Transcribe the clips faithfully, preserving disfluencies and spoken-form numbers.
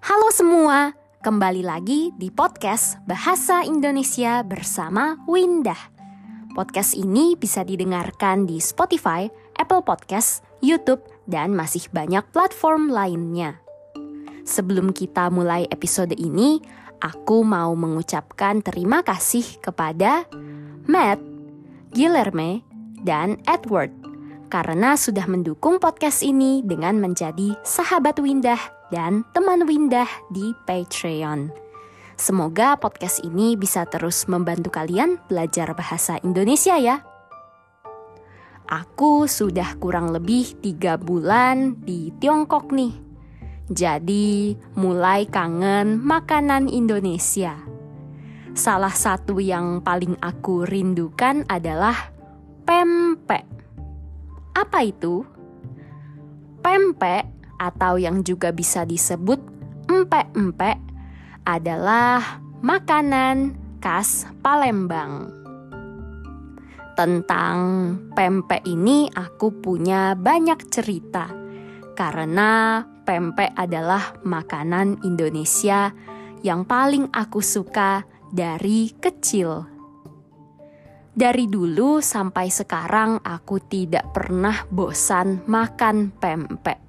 Halo semua, kembali lagi di podcast Bahasa Indonesia bersama Windah. Podcast ini bisa didengarkan di Spotify, Apple Podcast, YouTube, dan masih banyak platform lainnya. Sebelum kita mulai episode ini, aku mau mengucapkan terima kasih kepada Matt, Guilherme, dan Edward karena sudah mendukung podcast ini dengan menjadi sahabat Windah dan teman Windah di Patreon. Semoga podcast ini bisa terus membantu kalian belajar bahasa Indonesia ya. Aku sudah kurang lebih tiga bulan di Tiongkok nih. Jadi mulai kangen makanan Indonesia. Salah satu yang paling aku rindukan adalah pempek. Apa itu? Pempek atau yang juga bisa disebut empek-empek adalah makanan khas Palembang. Tentang pempek ini aku punya banyak cerita karena pempek adalah makanan Indonesia yang paling aku suka dari kecil. Dari dulu sampai sekarang aku tidak pernah bosan makan pempek.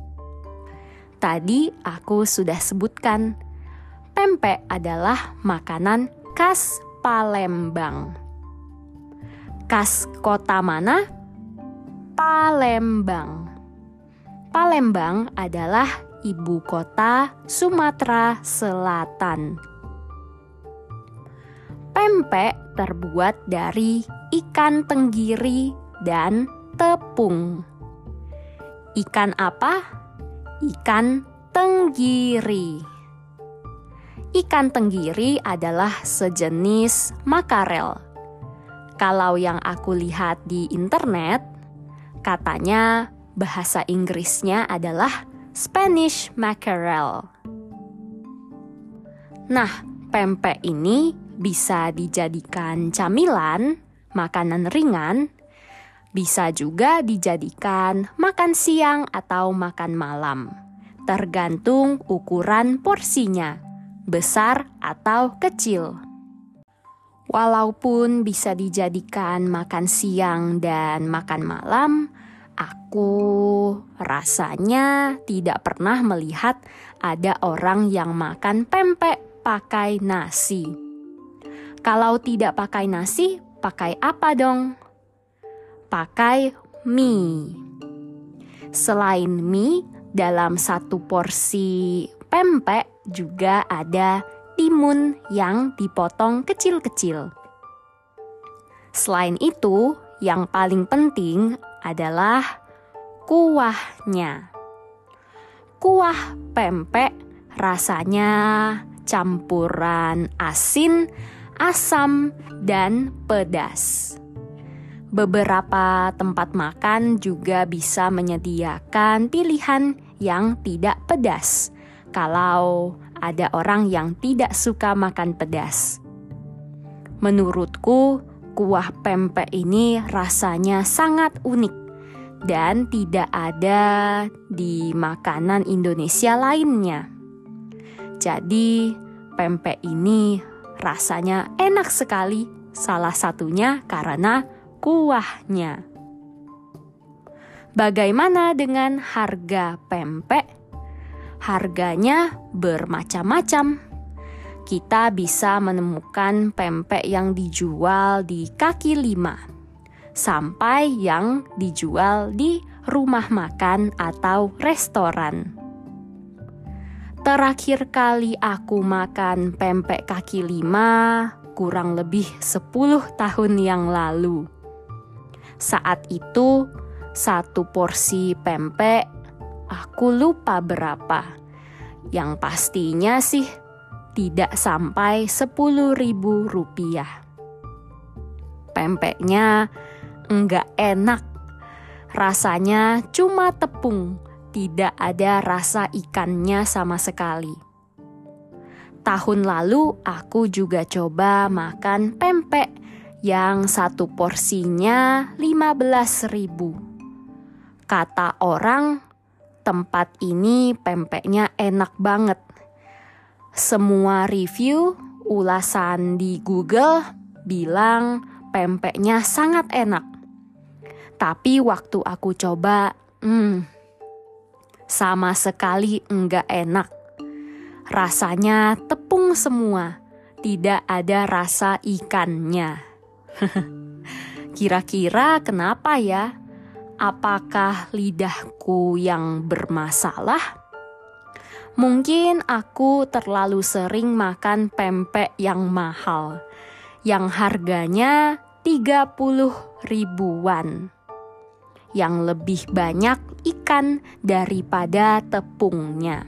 Tadi aku sudah sebutkan, pempek adalah makanan khas Palembang. Khas kota mana? Palembang. Palembang adalah ibu kota Sumatera Selatan. Pempek terbuat dari ikan tenggiri dan tepung. Ikan apa? Ikan tenggiri. Ikan tenggiri adalah sejenis makarel. Kalau yang aku lihat di internet, katanya bahasa Inggrisnya adalah Spanish mackerel. Nah, pempek ini bisa dijadikan camilan, makanan ringan, bisa juga dijadikan makan siang atau makan malam, tergantung ukuran porsinya, besar atau kecil. Walaupun bisa dijadikan makan siang dan makan malam, aku rasanya tidak pernah melihat ada orang yang makan pempek pakai nasi. Kalau tidak pakai nasi, pakai apa dong? Pakai mie. Selain mie, dalam satu porsi pempek juga ada timun yang dipotong kecil-kecil. Selain itu, yang paling penting adalah kuahnya. Kuah pempek rasanya campuran asin, asam, dan pedas. Beberapa tempat makan juga bisa menyediakan pilihan yang tidak pedas kalau ada orang yang tidak suka makan pedas. Menurutku, kuah pempek ini rasanya sangat unik dan tidak ada di makanan Indonesia lainnya. Jadi, pempek ini rasanya enak sekali, salah satunya karena kuahnya. Bagaimana dengan harga pempek? Harganya bermacam-macam. Kita bisa menemukan pempek yang dijual di kaki lima, sampai yang dijual di rumah makan atau restoran. Terakhir kali aku makan pempek kaki lima kurang lebih sepuluh tahun yang lalu. Saat itu, satu porsi pempek, aku lupa berapa. Yang pastinya sih, tidak sampai sepuluh ribu rupiah. Pempeknya enggak enak. Rasanya cuma tepung, tidak ada rasa ikannya sama sekali. Tahun lalu, aku juga coba makan pempek yang satu porsinya lima belas ribu. Kata orang, tempat ini pempeknya enak banget. Semua review, ulasan di Google bilang pempeknya sangat enak. Tapi waktu aku coba, hmm, sama sekali enggak enak. Rasanya tepung semua, tidak ada rasa ikannya. Kira-kira kenapa ya? Apakah lidahku yang bermasalah? Mungkin aku terlalu sering makan pempek yang mahal, yang harganya tiga puluh ribuan, yang lebih banyak ikan daripada tepungnya.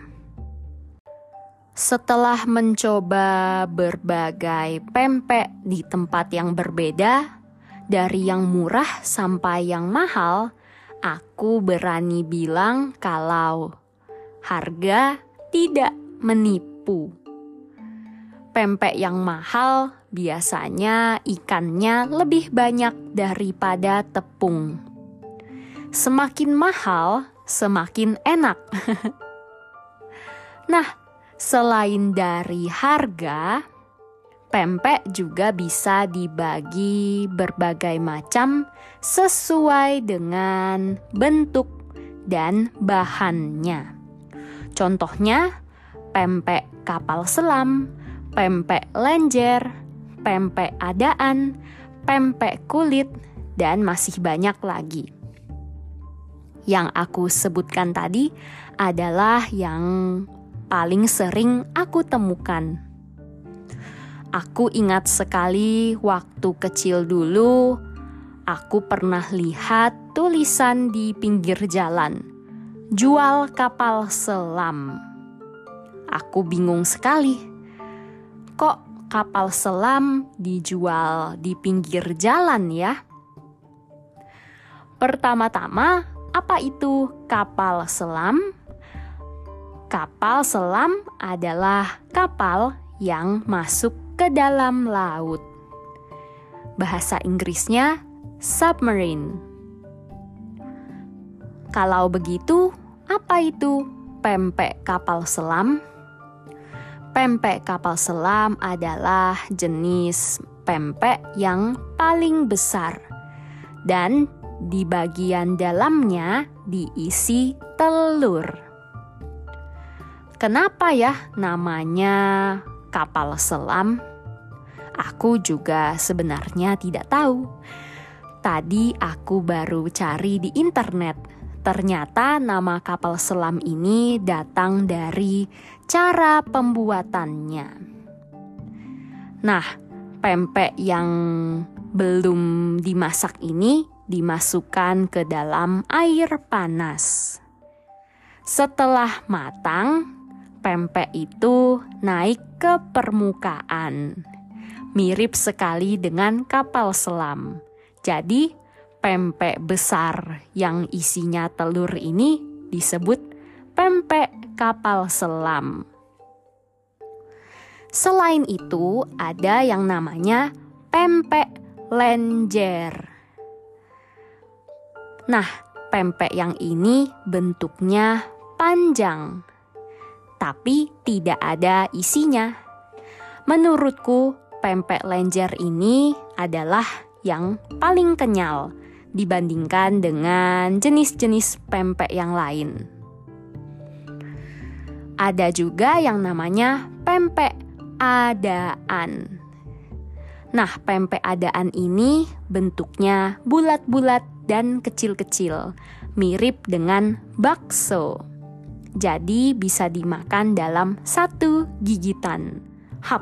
Setelah mencoba berbagai pempek di tempat yang berbeda, dari yang murah sampai yang mahal, aku berani bilang kalau harga tidak menipu. Pempek yang mahal biasanya ikannya lebih banyak daripada tepung. Semakin mahal, semakin enak. Nah, selain dari harga, pempek juga bisa dibagi berbagai macam sesuai dengan bentuk dan bahannya. Contohnya, pempek kapal selam, pempek lenjer, pempek adaan, pempek kulit, dan masih banyak lagi. Yang aku sebutkan tadi adalah yang paling sering aku temukan. Aku ingat sekali waktu kecil dulu, aku pernah lihat tulisan di pinggir jalan, jual kapal selam. Aku bingung sekali. Kok kapal selam dijual di pinggir jalan ya? Pertama-tama, apa itu kapal selam? Kapal selam adalah kapal yang masuk ke dalam laut. Bahasa Inggrisnya submarine. Kalau begitu, apa itu pempek kapal selam? Pempek kapal selam adalah jenis pempek yang paling besar dan di bagian dalamnya diisi telur. Kenapa ya namanya kapal selam? Aku juga sebenarnya tidak tahu. Tadi aku baru cari di internet. Ternyata nama kapal selam ini datang dari cara pembuatannya. Nah, pempek yang belum dimasak ini dimasukkan ke dalam air panas. Setelah matang, pempek itu naik ke permukaan. Mirip sekali dengan kapal selam. Jadi, pempek besar yang isinya telur ini disebut pempek kapal selam. Selain itu, ada yang namanya pempek lenjer. Nah, pempek yang ini bentuknya panjang, tapi tidak ada isinya. Menurutku, pempek lenjer ini adalah yang paling kenyal dibandingkan dengan jenis-jenis pempek yang lain. Ada juga yang namanya pempek adaan. Nah, pempek adaan ini bentuknya bulat-bulat dan kecil-kecil, mirip dengan bakso. Jadi bisa dimakan dalam satu gigitan. Hap.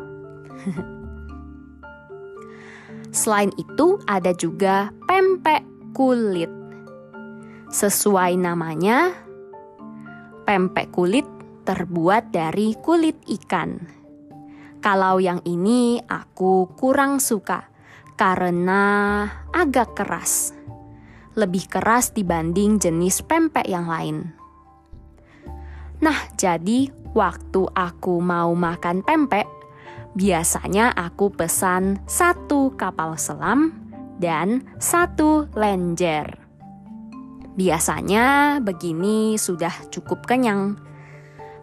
Selain itu, ada juga pempek kulit. Sesuai namanya, pempek kulit terbuat dari kulit ikan. Kalau yang ini aku kurang suka karena agak keras. Lebih keras dibanding jenis pempek yang lain. Nah, jadi waktu aku mau makan pempek, biasanya aku pesan satu kapal selam dan satu lenjer. Biasanya begini sudah cukup kenyang.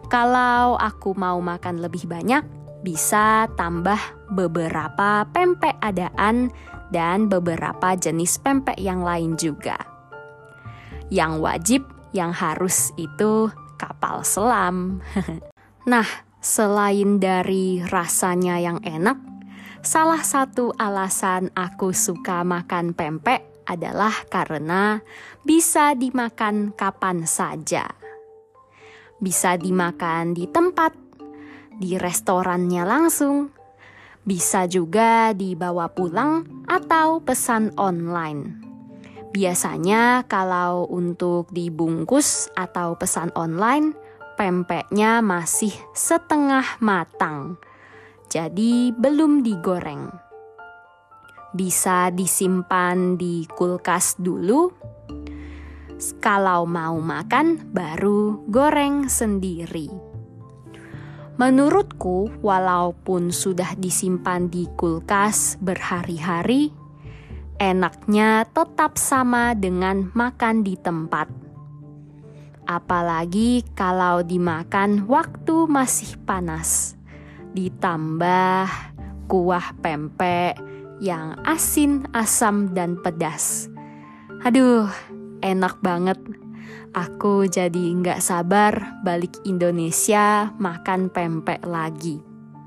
Kalau aku mau makan lebih banyak, bisa tambah beberapa pempek adaan dan beberapa jenis pempek yang lain juga. Yang wajib, yang harus itu kapal selam. Nah, selain dari rasanya yang enak, salah satu alasan aku suka makan pempek adalah karena bisa dimakan kapan saja. Bisa dimakan di tempat, di restorannya langsung, bisa juga dibawa pulang atau pesan online. Biasanya kalau untuk dibungkus atau pesan online, pempeknya masih setengah matang, jadi belum digoreng. Bisa disimpan di kulkas dulu. Kalau mau makan, baru goreng sendiri. Menurutku, walaupun sudah disimpan di kulkas berhari-hari, enaknya tetap sama dengan makan di tempat. Apalagi kalau dimakan waktu masih panas. Ditambah kuah pempek yang asin, asam, dan pedas. Aduh, enak banget. Aku jadi nggak sabar balik Indonesia makan pempek lagi.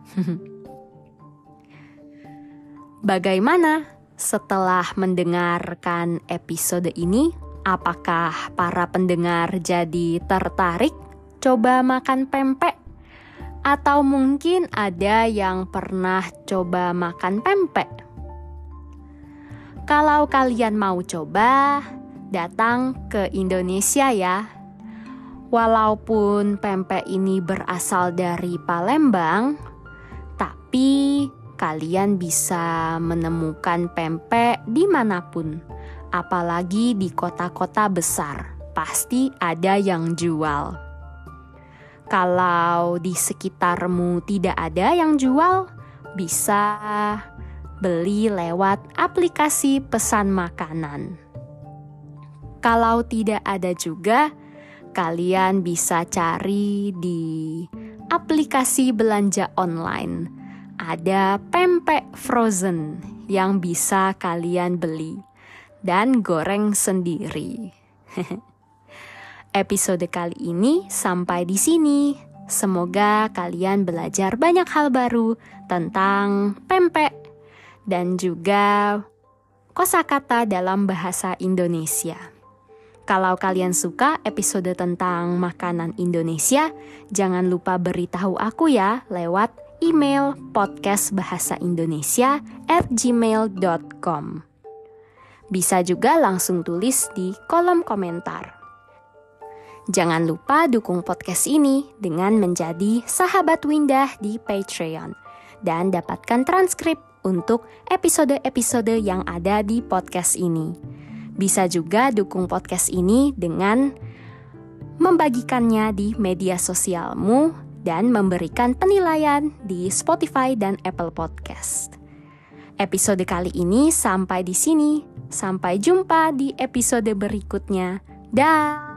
Bagaimana setelah mendengarkan episode ini? Apakah para pendengar jadi tertarik coba makan pempek? Atau mungkin ada yang pernah coba makan pempek? Kalau kalian mau coba, datang ke Indonesia ya. Walaupun pempek ini berasal dari Palembang, tapi kalian bisa menemukan pempek dimanapun, apalagi di kota-kota besar. Pasti ada yang jual. Kalau di sekitarmu tidak ada yang jual, bisa beli lewat aplikasi pesan makanan. Kalau tidak ada juga, kalian bisa cari di aplikasi belanja online. Ada pempek frozen yang bisa kalian beli dan goreng sendiri. Episode kali ini sampai di sini. Semoga kalian belajar banyak hal baru tentang pempek dan juga kosakata dalam bahasa Indonesia. Kalau kalian suka episode tentang makanan Indonesia, jangan lupa beritahu aku ya lewat email podcast bahasa indonesia at gmail dot com. Bisa juga langsung tulis di kolom komentar. Jangan lupa dukung podcast ini dengan menjadi sahabat Windah di Patreon dan dapatkan transkrip untuk episode-episode yang ada di podcast ini. Bisa juga dukung podcast ini dengan membagikannya di media sosialmu dan memberikan penilaian di Spotify dan Apple Podcast. Episode kali ini sampai di sini. Sampai jumpa di episode berikutnya. Dah.